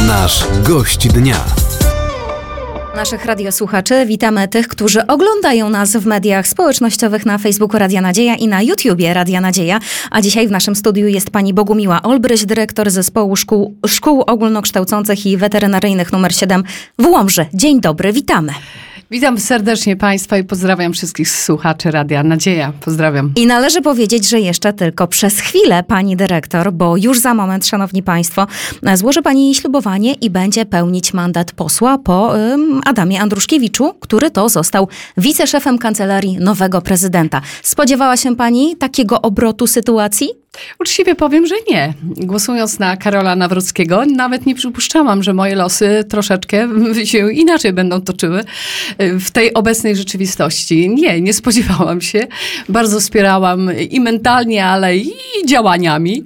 Nasz gość dnia. Naszych radiosłuchaczy witamy tych, którzy oglądają nas w mediach społecznościowych na Facebooku Radia Nadzieja i na YouTubie Radia Nadzieja. A dzisiaj w naszym studiu jest pani Bogumiła Olbryś, dyrektor Zespołu Szkół Ogólnokształcących i Weterynaryjnych nr 7 w Łomży. Dzień dobry, witamy. Witam serdecznie Państwa i pozdrawiam wszystkich słuchaczy Radia Nadzieja. Pozdrawiam. I należy powiedzieć, że jeszcze tylko przez chwilę pani dyrektor, bo już za moment, szanowni państwo, złoży pani ślubowanie i będzie pełnić mandat posła po Adamie Andruszkiewiczu, który to został wiceszefem kancelarii nowego prezydenta. Spodziewała się pani takiego obrotu sytuacji? Uczciwie powiem, że nie. Głosując na Karola Nawrockiego, nawet nie przypuszczałam, że moje losy troszeczkę się inaczej będą toczyły w tej obecnej rzeczywistości. Nie spodziewałam się. Bardzo wspierałam i mentalnie, ale i działaniami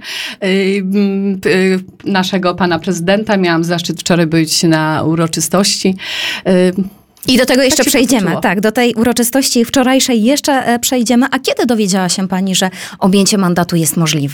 naszego pana prezydenta. Miałam zaszczyt wczoraj być na uroczystości. I do tego jeszcze tak przejdziemy. potoczyło. Tak, do tej uroczystości wczorajszej jeszcze przejdziemy. A kiedy dowiedziała się pani, że objęcie mandatu jest możliwe?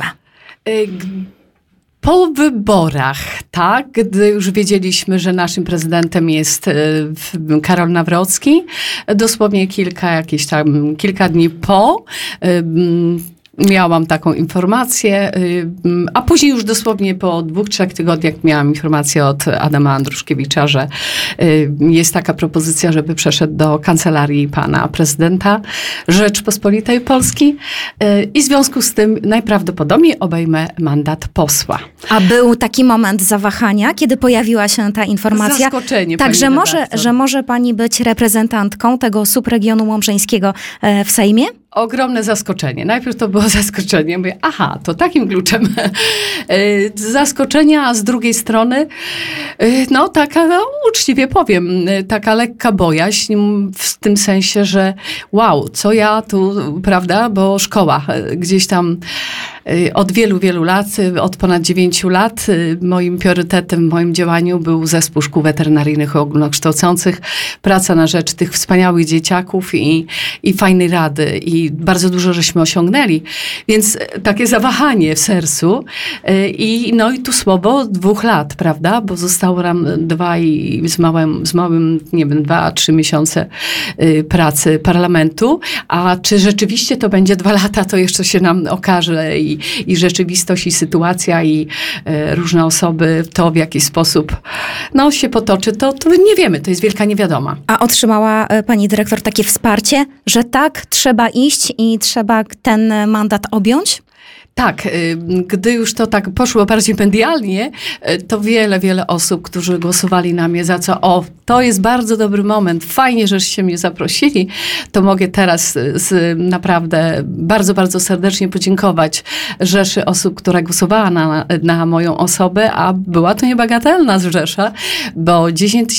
Po wyborach, tak, gdy już wiedzieliśmy, że naszym prezydentem jest Karol Nawrocki, dosłownie kilka dni po, miałam taką informację, a później już dosłownie po 2-3 tygodniach miałam informację od Adama Andruszkiewicza, że jest taka propozycja, żeby przeszedł do kancelarii pana prezydenta Rzeczpospolitej Polskiej i w związku z tym najprawdopodobniej obejmę mandat posła. A był taki moment zawahania, kiedy pojawiła się ta informacja? Zaskoczenie, tak, pani że może pani być reprezentantką tego subregionu łomżyńskiego w Sejmie? Ogromne zaskoczenie. Najpierw to było zaskoczenie. Mówię, aha, to takim kluczem. Zaskoczenia, a z drugiej strony, uczciwie powiem, taka lekka bojaźń w tym sensie, że wow, co ja tu, prawda, bo szkoła gdzieś tam od wielu lat, od ponad 9 lat, moim priorytetem w moim działaniu był Zespół Szkół Weterynaryjnych i Ogólnokształcących, praca na rzecz tych wspaniałych dzieciaków i fajnej rady. I bardzo dużo żeśmy osiągnęli. Więc takie zawahanie w sercu i tu słowo 2 lat, prawda? Bo zostało nam 2-3 miesiące pracy parlamentu. A czy rzeczywiście to będzie 2 lata, to jeszcze się nam okaże i rzeczywistość, i sytuacja, i różne osoby, to w jaki sposób się potoczy, to nie wiemy. To jest wielka niewiadoma. A otrzymała pani dyrektor takie wsparcie, że tak, trzeba iść i trzeba ten mandat objąć? Tak, gdy już to tak poszło bardziej medialnie, to wiele osób, którzy głosowali na mnie za co, to jest bardzo dobry moment, fajnie, żeście mnie zaprosili, to mogę teraz naprawdę bardzo serdecznie podziękować rzeszy osób, która głosowała na moją osobę, a była to niebagatelna rzesza, bo 10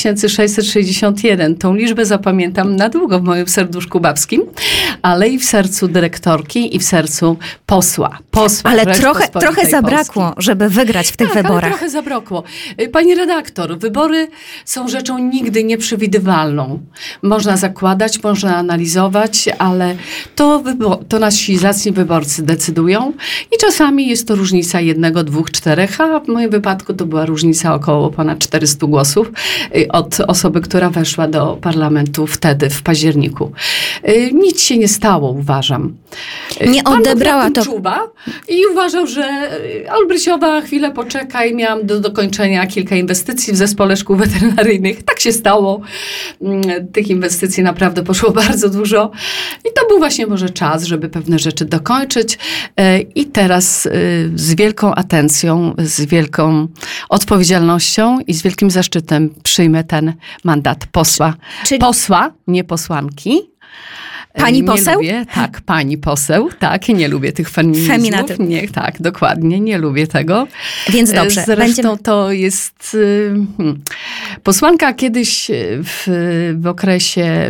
661, tą liczbę zapamiętam na długo w moim serduszku babskim, ale i w sercu dyrektorki i w sercu posła. Ale trochę zabrakło, żeby wygrać w tych wyborach. Ale trochę zabrakło. Pani redaktor, wybory są rzeczą nigdy nieprzewidywalną. Można zakładać, można analizować, ale to nasi zacni wyborcy decydują i czasami jest to różnica 1, 2, 4, a w moim wypadku to była różnica około ponad 400 głosów od osoby, która weszła do parlamentu wtedy, w październiku. Nic się nie stało, uważam. Nie odebrała to. I uważał, że Olbrysiowa chwilę poczeka i miałam do dokończenia kilka inwestycji w Zespole Szkół Weterynaryjnych. Tak się stało. Tych inwestycji naprawdę poszło bardzo dużo. I to był właśnie może czas, żeby pewne rzeczy dokończyć. I teraz z wielką atencją, z wielką odpowiedzialnością i z wielkim zaszczytem przyjmę ten mandat posła. Posła, nie posłanki. Pani poseł? Lubię, tak, pani poseł, tak, nie lubię tych feminizmów. Nie, tak, dokładnie, nie lubię tego. Więc dobrze. Zresztą to jest posłanka kiedyś w okresie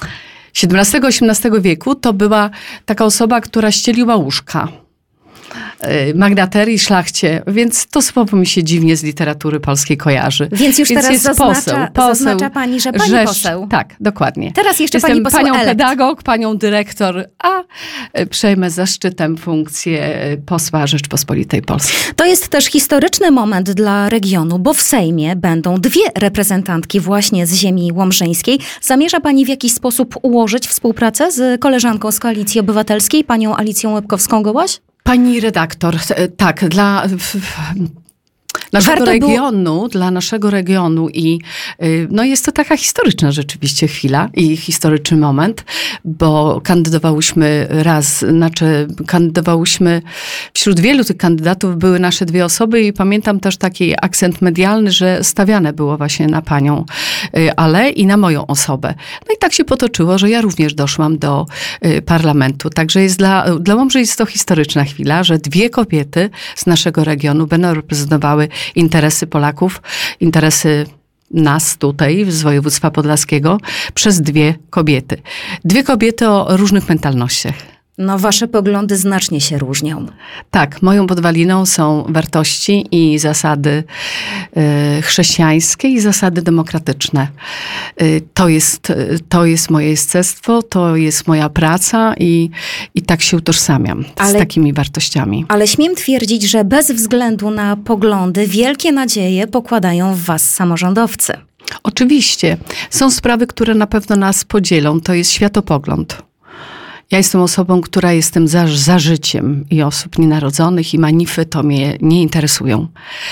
XVII-XVIII wieku, to była taka osoba, która ścieliła łóżka. magnaterii, szlachcie, więc to słowo mi się dziwnie z literatury polskiej kojarzy. Więc już teraz jest zaznacza pani, że pani poseł. Tak, dokładnie. Teraz jeszcze Jestem pani poseł panią elekt. pedagog, panią dyrektor, a przejmę zaszczytem funkcję posła Rzeczpospolitej Polskiej. To jest też historyczny moment dla regionu, bo w Sejmie będą 2 reprezentantki właśnie z ziemi łomżyńskiej. Zamierza pani w jakiś sposób ułożyć współpracę z koleżanką z Koalicji Obywatelskiej, panią Alicją Łebkowską-Gołaś? Pani redaktor, tak, dla naszego regionu i no jest to taka historyczna rzeczywiście chwila i historyczny moment, bo kandydowałyśmy wśród wielu tych kandydatów były nasze 2 osoby i pamiętam też taki akcent medialny, że stawiane było właśnie na panią Ale i na moją osobę. No i tak się potoczyło, że ja również doszłam do parlamentu. Także dla Łomży jest to historyczna chwila, że 2 kobiety z naszego regionu będą reprezentowały interesy Polaków, interesy nas tutaj z województwa podlaskiego przez 2 kobiety. 2 kobiety o różnych mentalnościach. No, wasze poglądy znacznie się różnią. Tak, moją podwaliną są wartości i zasady chrześcijańskie i zasady demokratyczne. To jest moje jestestwo, to jest moja praca i tak się utożsamiam z takimi wartościami. Ale śmiem twierdzić, że bez względu na poglądy wielkie nadzieje pokładają w was samorządowcy. Oczywiście. Są sprawy, które na pewno nas podzielą. To jest światopogląd. Ja jestem osobą, która jestem za życiem i osób nienarodzonych i manify to mnie nie interesują.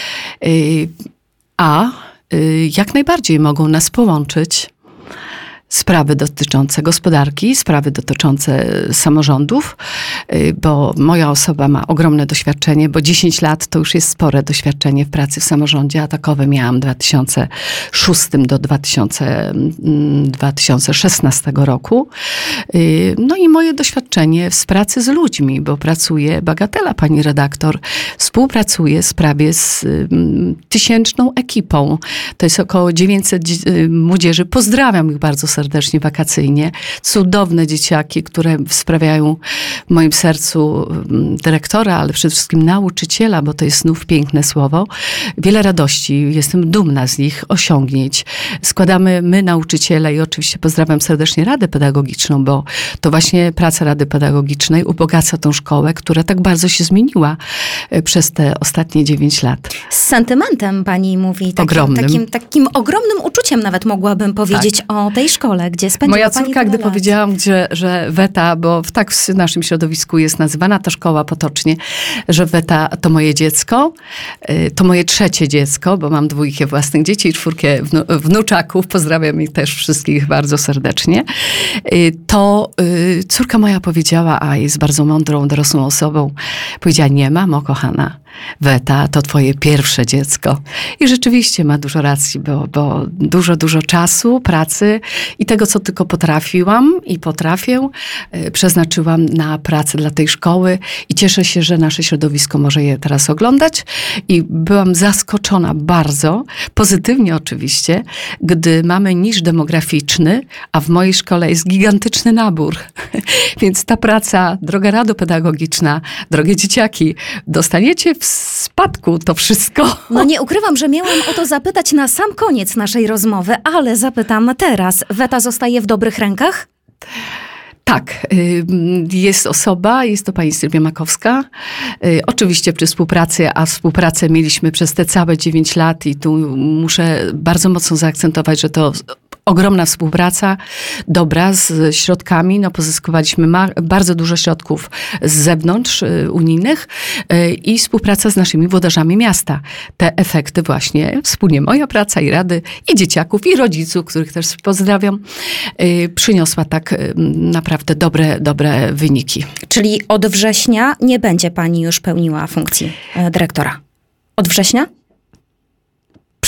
Jak najbardziej mogą nas połączyć sprawy dotyczące gospodarki, sprawy dotyczące samorządów, bo moja osoba ma ogromne doświadczenie, bo 10 lat to już jest spore doświadczenie w pracy w samorządzie, a takowe miałam 2006 do 2016 roku. No i moje doświadczenie z pracy z ludźmi, bo pracuję, bagatela pani redaktor, współpracuję prawie z 1000 ekipą. To jest około 900 młodzieży. Pozdrawiam ich bardzo serdecznie wakacyjnie. Cudowne dzieciaki, które sprawiają w moim sercu dyrektora, ale przede wszystkim nauczyciela, bo to jest znów piękne słowo, wiele radości. Jestem dumna z nich osiągnięć. Składamy my, nauczyciele, i oczywiście pozdrawiam serdecznie Radę Pedagogiczną, bo to właśnie praca Rady Pedagogicznej ubogaca tą szkołę, która tak bardzo się zmieniła przez te ostatnie 9 lat. Z sentymentem pani mówi. Takim ogromnym uczuciem nawet mogłabym powiedzieć o tej szkole, gdzie spędziła Moja pani córka, tyle gdy lat. powiedziałam, że Weta, bo tak w naszym środowisku jest nazywana ta szkoła potocznie, że Weta to moje dziecko, to moje 3. dziecko, bo mam 2 własnych dzieci i 4 wnuczaków, pozdrawiam ich też wszystkich bardzo serdecznie, to córka moja powiedziała, a jest bardzo mądrą, dorosłą osobą, powiedziała: nie, mamo kochana, Weta to twoje pierwsze dziecko. I rzeczywiście ma dużo racji, bo dużo czasu, pracy i tego, co tylko potrafiłam i potrafię, przeznaczyłam na pracę dla tej szkoły i cieszę się, że nasze środowisko może je teraz oglądać. I byłam zaskoczona bardzo, pozytywnie oczywiście, gdy mamy niż demograficzny, a w mojej szkole jest gigantyczny nabór. Więc ta praca, droga Rado Pedagogiczna, drogie dzieciaki, dostaniecie w spadku to wszystko. No nie ukrywam, że miałam o to zapytać na sam koniec naszej rozmowy, ale zapytam teraz. Weta zostaje w dobrych rękach? Tak, jest osoba, jest to pani Sylwia Makowska. Oczywiście przy współpracy, a współpracę mieliśmy przez te całe 9 lat i tu muszę bardzo mocno zaakcentować, że to ogromna współpraca, dobra, z środkami. No, pozyskiwaliśmy bardzo dużo środków z zewnątrz unijnych i współpraca z naszymi włodarzami miasta. Te efekty właśnie, wspólnie moja praca i Rady, i dzieciaków, i rodziców, których też pozdrawiam, przyniosła tak naprawdę dobre wyniki. Czyli od września nie będzie pani już pełniła funkcji dyrektora? Od września?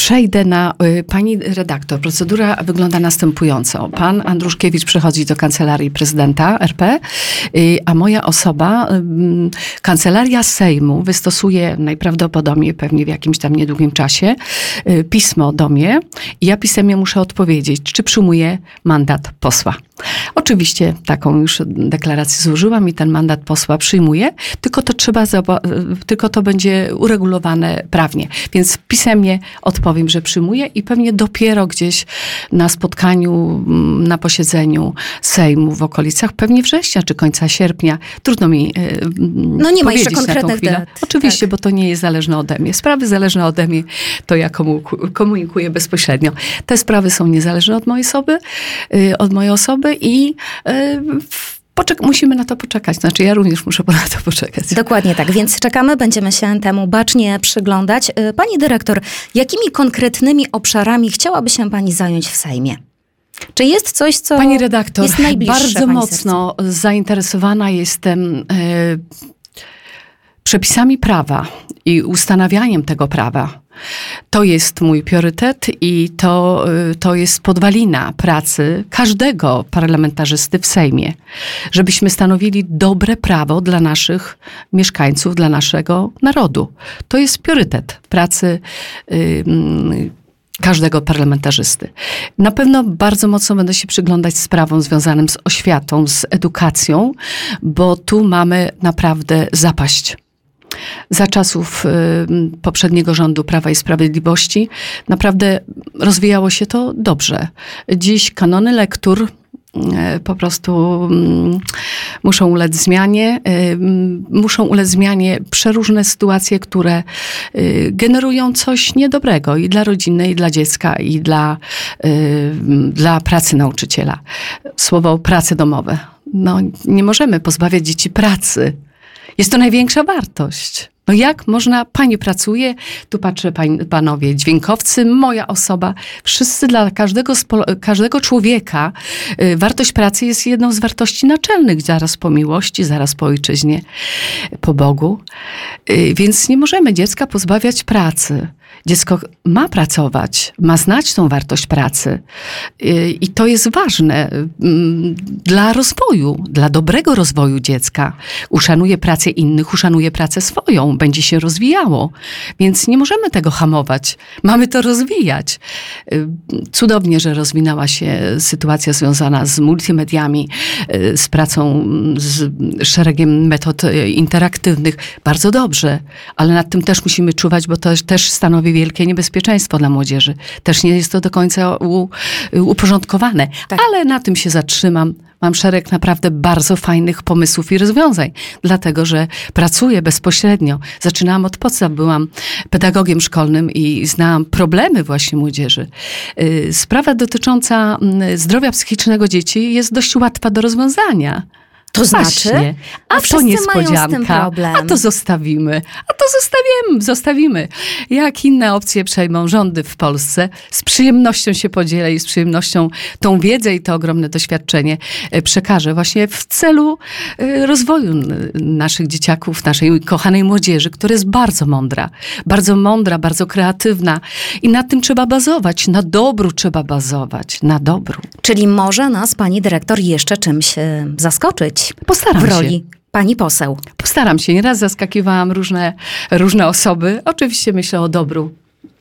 przejdę na pani redaktor. Procedura wygląda następująco. Pan Andruszkiewicz przychodzi do Kancelarii Prezydenta RP, a moja osoba, Kancelaria Sejmu, wystosuje najprawdopodobniej, pewnie w jakimś tam niedługim czasie, pismo do mnie i ja pisemnie muszę odpowiedzieć, czy przyjmuję mandat posła. Oczywiście taką już deklarację złożyłam i ten mandat posła przyjmuję, tylko to będzie uregulowane prawnie. Więc pisemnie odpowiem, że przyjmuję i pewnie dopiero gdzieś na spotkaniu, na posiedzeniu Sejmu w okolicach pewnie września czy końca sierpnia. Trudno mi no nie ma jeszcze powiedzieć na tą chwilę. dat. Oczywiście, tak. Bo to nie jest zależne ode mnie. Sprawy zależne ode mnie to ja komunikuję bezpośrednio. Te sprawy są niezależne od mojej osoby i musimy na to poczekać. Znaczy ja również muszę na to poczekać. Dokładnie tak, więc czekamy, będziemy się temu bacznie przyglądać. Pani dyrektor, jakimi konkretnymi obszarami chciałaby się pani zająć w Sejmie? Czy jest coś, co pani redaktor, jest najbliższe bardzo pani mocno zainteresowana jestem przepisami prawa i ustanawianiem tego prawa. To jest mój priorytet i to jest podwalina pracy każdego parlamentarzysty w Sejmie. Żebyśmy stanowili dobre prawo dla naszych mieszkańców, dla naszego narodu. To jest priorytet pracy każdego parlamentarzysty. Na pewno bardzo mocno będę się przyglądać sprawom związanym z oświatą, z edukacją, bo tu mamy naprawdę zapaść. Za czasów poprzedniego rządu Prawa i Sprawiedliwości naprawdę rozwijało się to dobrze. Dziś kanony lektur po prostu muszą ulec zmianie przeróżne sytuacje, które generują coś niedobrego i dla rodziny, i dla dziecka, i dla pracy nauczyciela. Słowo prace domowe. No, nie możemy pozbawiać dzieci pracy. Jest to największa wartość. No jak można, pani pracuje, tu patrzę panowie dźwiękowcy, moja osoba, wszyscy dla każdego człowieka wartość pracy jest jedną z wartości naczelnych, zaraz po miłości, zaraz po ojczyźnie, po Bogu. Więc nie możemy dziecka pozbawiać pracy. Dziecko ma pracować, ma znać tą wartość pracy i to jest ważne dla rozwoju, dla dobrego rozwoju dziecka. Uszanuje pracę innych, uszanuje pracę swoją, będzie się rozwijało, więc nie możemy tego hamować. Mamy to rozwijać. Cudownie, że rozwinęła się sytuacja związana z multimediami, z pracą z szeregiem metod interaktywnych. Bardzo dobrze, ale nad tym też musimy czuwać, bo to też stanowi wielkie niebezpieczeństwo dla młodzieży. Też nie jest to do końca uporządkowane. Tak. Ale na tym się zatrzymam. Mam szereg naprawdę bardzo fajnych pomysłów i rozwiązań, dlatego że pracuję bezpośrednio. Zaczynałam od podstaw, byłam pedagogiem szkolnym i znałam problemy właśnie młodzieży. Sprawa dotycząca zdrowia psychicznego dzieci jest dość łatwa do rozwiązania. To znaczy? Właśnie. A to niespodzianka. A to zostawimy. Zostawimy. Jak inne opcje przejmą rządy w Polsce, z przyjemnością się podzielę i z przyjemnością tą wiedzę i to ogromne doświadczenie przekażę właśnie w celu rozwoju naszych dzieciaków, naszej kochanej młodzieży, która jest bardzo mądra, bardzo kreatywna i na tym trzeba bazować. Na dobru trzeba bazować. Na dobru. Czyli może nas pani dyrektor jeszcze czymś zaskoczyć? Postaram w roli się. Pani poseł. Postaram się. Nieraz zaskakiwałam różne osoby. Oczywiście myślę o dobru.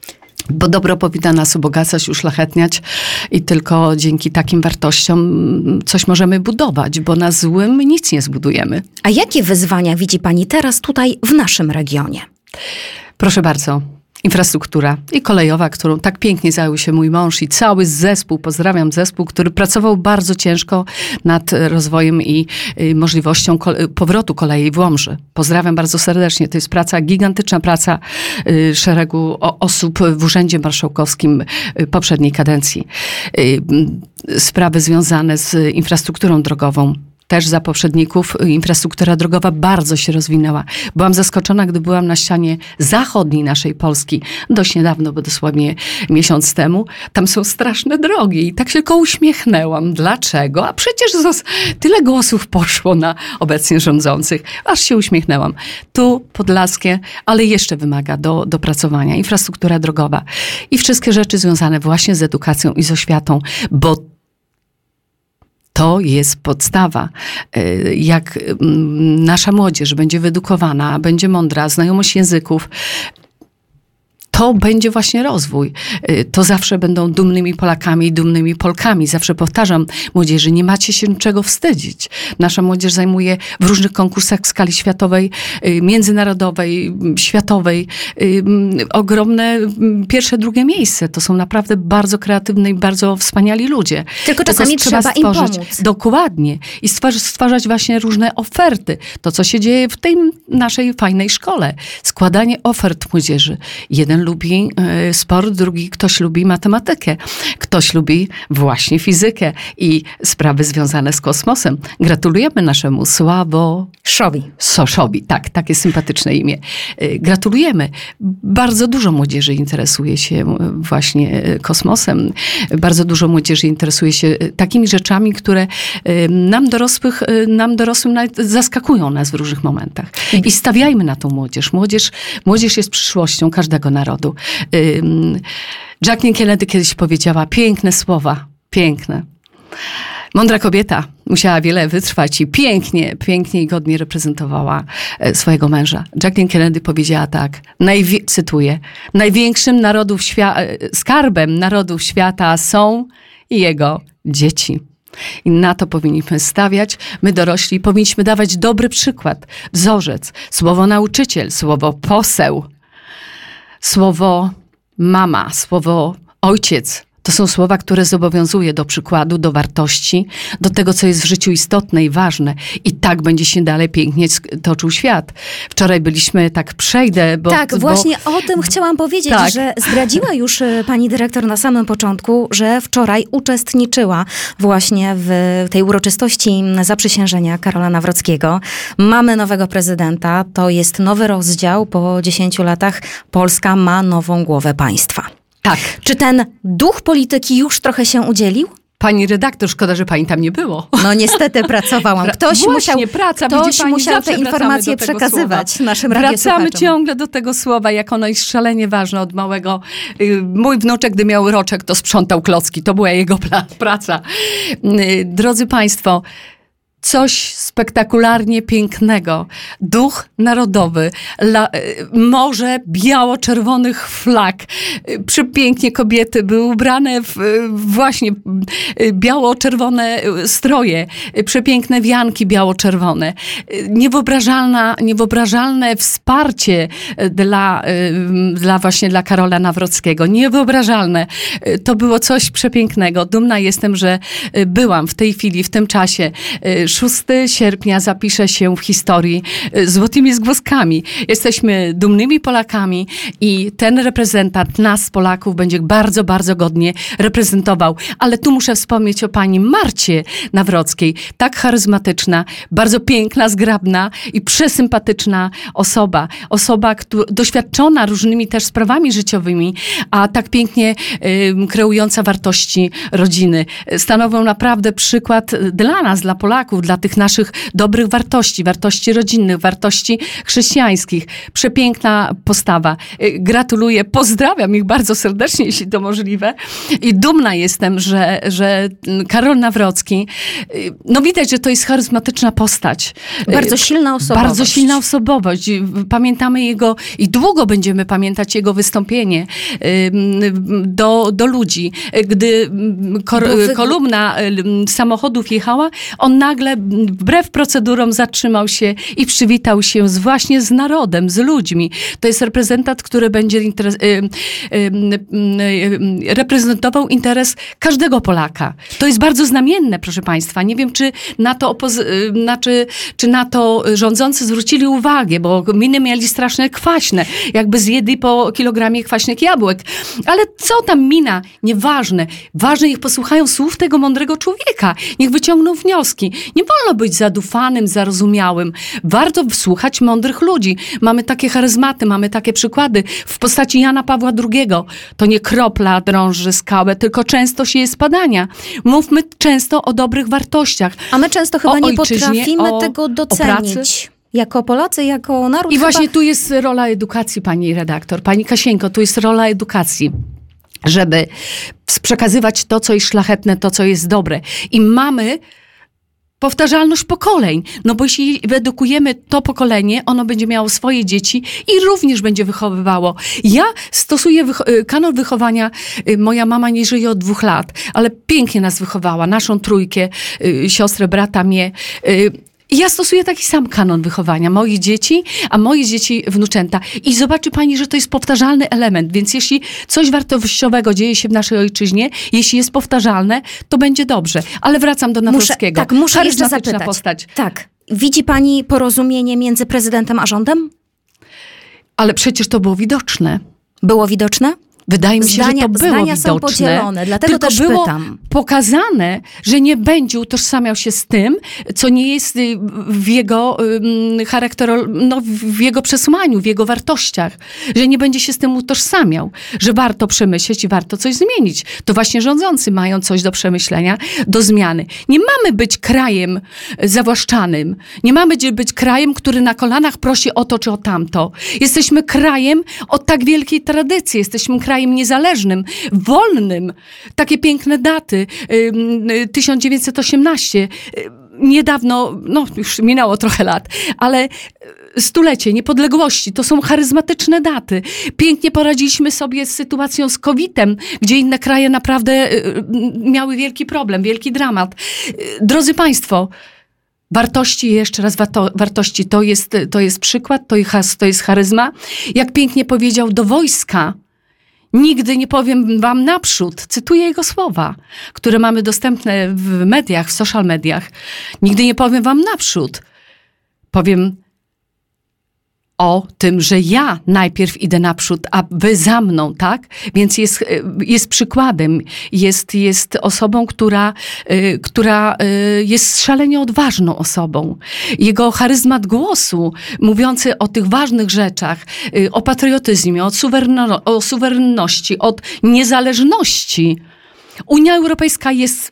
Bo dobro powinno nas ubogacać, uszlachetniać i tylko dzięki takim wartościom coś możemy budować, bo na złym nic nie zbudujemy. A jakie wyzwania widzi pani teraz tutaj w naszym regionie? Proszę bardzo. Infrastruktura i kolejowa, którą tak pięknie zajął się mój mąż i cały zespół, pozdrawiam zespół, który pracował bardzo ciężko nad rozwojem i możliwością powrotu kolei w Łomży. Pozdrawiam bardzo serdecznie. To jest gigantyczna praca szeregu osób w Urzędzie Marszałkowskim poprzedniej kadencji. Sprawy związane z infrastrukturą drogową. też za poprzedników infrastruktura drogowa bardzo się rozwinęła. Byłam zaskoczona, gdy byłam na ścianie zachodniej naszej Polski, dość niedawno, bo dosłownie miesiąc temu. Tam są straszne drogi i tak się tylko uśmiechnęłam. Dlaczego? A przecież tyle głosów poszło na obecnie rządzących. Aż się uśmiechnęłam. Tu podlaskie, ale jeszcze wymaga dopracowania. Infrastruktura drogowa i wszystkie rzeczy związane właśnie z edukacją i z oświatą, bo to jest podstawa. Jak nasza młodzież będzie wyedukowana, będzie mądra, znajomość języków, to będzie właśnie rozwój. To zawsze będą dumnymi Polakami i dumnymi Polkami. Zawsze powtarzam młodzieży, nie macie się czego wstydzić. Nasza młodzież zajmuje w różnych konkursach w skali światowej, międzynarodowej, światowej ogromne pierwsze, drugie miejsce. To są naprawdę bardzo kreatywni i bardzo wspaniali ludzie. Tylko czasami trzeba im pomóc. Dokładnie. I stwarzać właśnie różne oferty. To, co się dzieje w tej naszej fajnej szkole. Składanie ofert młodzieży. Jeden lubi sport, drugi ktoś lubi matematykę, ktoś lubi właśnie fizykę i sprawy związane z kosmosem. Gratulujemy naszemu Sławoszowi. Tak, takie sympatyczne imię. Gratulujemy. Bardzo dużo młodzieży interesuje się właśnie kosmosem. Bardzo dużo młodzieży interesuje się takimi rzeczami, które nam dorosłym nawet zaskakują nas w różnych momentach. I stawiajmy na tą młodzież. Młodzież jest przyszłością każdego narodu. Jacqueline Kennedy kiedyś powiedziała piękne słowa, piękne. Mądra kobieta, musiała wiele wytrwać i pięknie i godnie reprezentowała swojego męża. Jacqueline Kennedy powiedziała tak, cytuję, największym skarbem narodów świata są jego dzieci. I na to powinniśmy stawiać. My dorośli powinniśmy dawać dobry przykład, wzorzec, słowo nauczyciel, słowo poseł, słowo mama, słowo ojciec. To są słowa, które zobowiązuje do przykładu, do wartości, do tego, co jest w życiu istotne i ważne. I tak będzie się dalej pięknie toczył świat. Wczoraj byliśmy, właśnie o tym chciałam powiedzieć, tak. Że zdradziła już pani dyrektor na samym początku, że wczoraj uczestniczyła właśnie w tej uroczystości zaprzysiężenia Karola Nawrockiego. Mamy nowego prezydenta, to jest nowy rozdział. Po 10 latach Polska ma nową głowę państwa. Tak. Czy ten duch polityki już trochę się udzielił? Pani redaktor, szkoda, że pani tam nie było. No niestety pracowałam. Ktoś musiał te informacje przekazywać naszym radiosłuchaczom. Wracamy ciągle do tego słowa, jak ono jest szalenie ważne od małego. Mój wnuczek, gdy miał roczek, to sprzątał klocki. To była jego praca. Drodzy państwo, coś spektakularnie pięknego. Duch narodowy, morze biało-czerwonych flag. Przepięknie kobiety były ubrane w właśnie biało-czerwone stroje. Przepiękne wianki biało-czerwone. Niewyobrażalne wsparcie dla Karola Nawrockiego. Niewyobrażalne. To było coś przepięknego. Dumna jestem, że byłam w tej chwili, w tym czasie. 6 sierpnia zapisze się w historii złotymi zgłoskami. Jesteśmy dumnymi Polakami i ten reprezentant nas, Polaków, będzie bardzo, bardzo godnie reprezentował. Ale tu muszę wspomnieć o pani Marcie Nawrockiej. Tak charyzmatyczna, bardzo piękna, zgrabna i przesympatyczna osoba. Osoba, doświadczona różnymi też sprawami życiowymi, a tak pięknie kreująca wartości rodziny. Stanowią naprawdę przykład dla nas, dla Polaków, dla tych naszych dobrych wartości rodzinnych, wartości chrześcijańskich. Przepiękna postawa. Gratuluję, pozdrawiam ich bardzo serdecznie, jeśli to możliwe. I dumna jestem, że Karol Nawrocki, no widać, że to jest charyzmatyczna postać. Bardzo silna osobowość. Bardzo silna osobowość. Pamiętamy jego i długo będziemy pamiętać jego wystąpienie do ludzi. Gdy kolumna samochodów jechała, on nagle wbrew procedurom zatrzymał się i przywitał się właśnie z narodem, z ludźmi. To jest reprezentant, który będzie reprezentował interes każdego Polaka. To jest bardzo znamienne, proszę państwa. Nie wiem, czy na to rządzący zwrócili uwagę, bo miny mieli straszne kwaśne, jakby zjedli po kilogramie kwaśnych jabłek. Ale co tam mina? Nieważne. Ważne, niech posłuchają słów tego mądrego człowieka. Niech wyciągną wnioski. Nie wolno być zadufanym, zarozumiałym. Warto słuchać mądrych ludzi. Mamy takie charyzmaty, mamy takie przykłady w postaci Jana Pawła II. To nie kropla drąży skałę, tylko częstość jej spadania. Mówmy często o dobrych wartościach. A my często chyba nie ojczyźnie, potrafimy tego docenić. Jako Polacy, jako naród. I właśnie tu jest rola edukacji, pani redaktor. Pani Kasieńko, tu jest rola edukacji, żeby przekazywać to, co jest szlachetne, to, co jest dobre. I mamy powtarzalność pokoleń. No bo jeśli wyedukujemy to pokolenie, ono będzie miało swoje dzieci i również będzie wychowywało. Ja stosuję kanon wychowania. Moja mama nie żyje od 2 lat, ale pięknie nas wychowała. Naszą trójkę, siostrę, brata, mnie. I ja stosuję taki sam kanon wychowania moich dzieci, a moje dzieci wnuczęta. I zobaczy pani, że to jest powtarzalny element. Więc jeśli coś wartościowego dzieje się w naszej ojczyźnie, jeśli jest powtarzalne, to będzie dobrze. Ale wracam do Nawrockiego. Muszę jeszcze zapytać. Postać. Tak. Widzi pani porozumienie między prezydentem a rządem? Ale przecież to było widoczne. Było widoczne? Wydaje mi się, że to było zdania widoczne. Są podzielone, dlatego tylko też było pytam. pokazane, że nie będzie utożsamiał się z tym, co nie jest w jego w jego przesłaniu, w jego wartościach. Że nie będzie się z tym utożsamiał. Że warto przemyśleć i warto coś zmienić. To właśnie rządzący mają coś do przemyślenia, do zmiany. Nie mamy być krajem zawłaszczanym. Nie mamy być krajem, który na kolanach prosi o to czy o tamto. Jesteśmy krajem o tak wielkiej tradycji. Jesteśmy krajem niezależnym, wolnym. Takie piękne daty. 1918. Niedawno, już minęło trochę lat, ale 100-lecie niepodległości, to są charyzmatyczne daty. Pięknie poradziliśmy sobie z sytuacją z COVID-em, gdzie inne kraje naprawdę miały wielki problem, wielki dramat. Drodzy Państwo, wartości, jeszcze raz wartości, to jest przykład, to jest charyzma. Jak pięknie powiedział do wojska, nigdy nie powiem wam naprzód, cytuję jego słowa, które mamy dostępne w mediach, w social mediach. Nigdy nie powiem wam naprzód. Powiem o tym, że ja najpierw idę naprzód, a wy za mną, tak? Więc jest przykładem, jest osobą, która jest szalenie odważną osobą. Jego charyzmat głosu, mówiący o tych ważnych rzeczach, o patriotyzmie, o suwerenności, od niezależności. Unia Europejska jest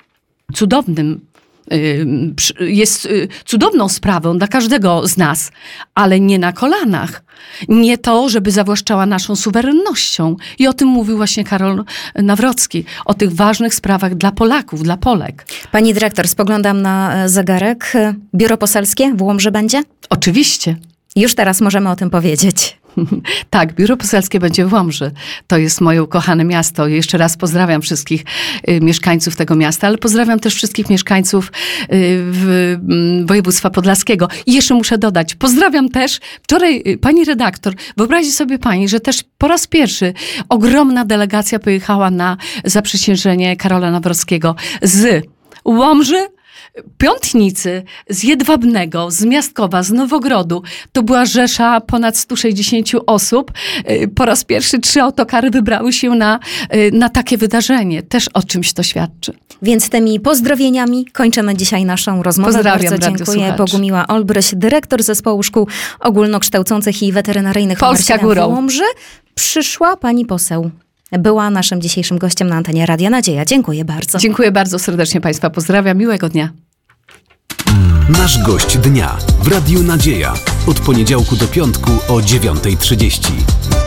cudowną sprawą dla każdego z nas, ale nie na kolanach. Nie to, żeby zawłaszczała naszą suwerennością. I o tym mówił właśnie Karol Nawrocki. O tych ważnych sprawach dla Polaków, dla Polek. Pani dyrektor, spoglądam na zegarek. Biuro poselskie w Łomży będzie? Oczywiście. Już teraz możemy o tym powiedzieć. Tak, biuro poselskie będzie w Łomży. To jest moje ukochane miasto. Jeszcze raz pozdrawiam wszystkich mieszkańców tego miasta, ale pozdrawiam też wszystkich mieszkańców województwa podlaskiego. I jeszcze muszę dodać, pozdrawiam też wczoraj pani redaktor. Wyobraźcie sobie pani, że też po raz pierwszy ogromna delegacja pojechała na zaprzysiężenie Karola Nawrockiego z Łomży, Piątnicy, z Jedwabnego, z Miastkowa, z Nowogrodu. To była rzesza ponad 160 osób. Po raz pierwszy 3 autokary wybrały się na takie wydarzenie. Też o czymś to świadczy. Więc tymi pozdrowieniami kończymy dzisiaj naszą rozmowę. Pozdrawiam. Bardzo dziękuję. Bogumiła Olbryś, dyrektor Zespołu Szkół Ogólnokształcących i Weterynaryjnych Polska górą. w Łomży. Przyszła pani poseł. Była naszym dzisiejszym gościem na antenie Radia Nadzieja. Dziękuję bardzo. Dziękuję bardzo serdecznie Państwa. Pozdrawiam. Miłego dnia. Nasz gość dnia w Radiu Nadzieja. Od poniedziałku do piątku o 9:30.